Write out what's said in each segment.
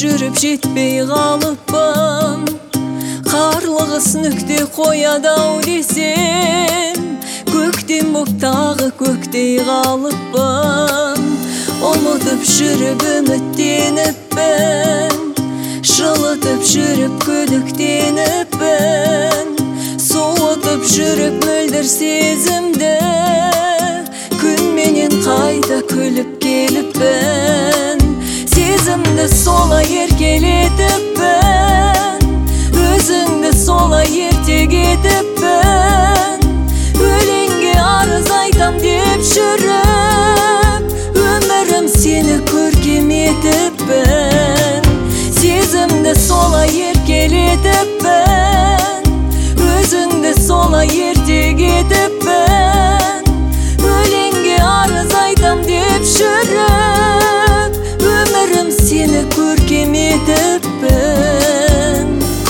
жүріп жетпей қалыппын. Қарлығыс нүкте қояды-ау десем, көктем боп тағы көктей қалыппын. Ұмытып жүріп үміттеніппін, жылытып жүріп күдіктеніппін. Суытып жүріп мөлдір сезімді, күнменен қайта күліп келіппін. Сезімді солай еркелетіппін, өзіңді солай ертек етіппін. Өлеңге арыз айтам деп жүріп, өмірім сені көркем етіппін. Сезімді солай еркелетіппін, өзіңді солай ертек етіппін. Өлеңге арыз айтам деп жүріп, өмірім сені көркем етіппін.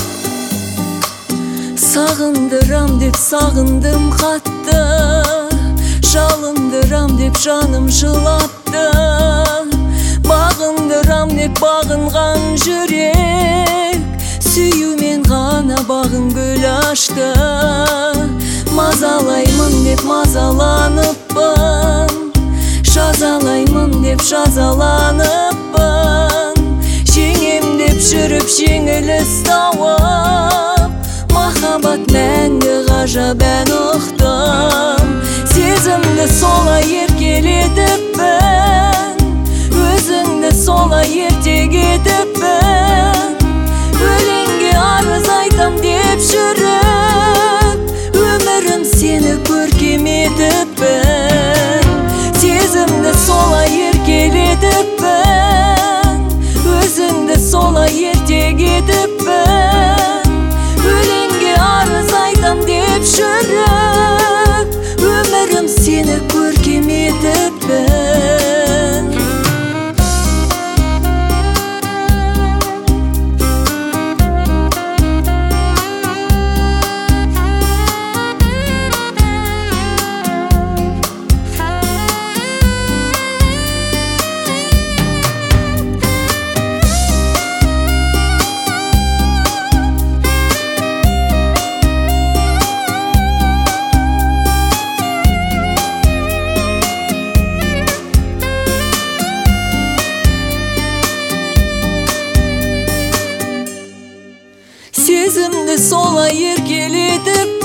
Сағындырам деп сағындым қатты, жалындырам деп жаным жылатты. Бағындырам деп бағынған жүрек, сүюмен ғана бағын гүл ашты. Мазалаймын деп мазаланыппын, жазалаймын деп жазаланыппын. Жеңем деп жүріп жеңіліс тауып, махаббат мәңгі ғажап ән ұқтым. Сезімді солай еркелетіппін, өзіңді солай ертек етіппін. Өлеңге арыз айтам деп жүріп, өмірім сені көркем етіппін. Сезімді солай еркелетіппін, өзіңді солай ертек етіппін. Өлеңге арыз айтам деп жүріп, өмірім сені көркем етіппін. Сезімді солай еркелетіп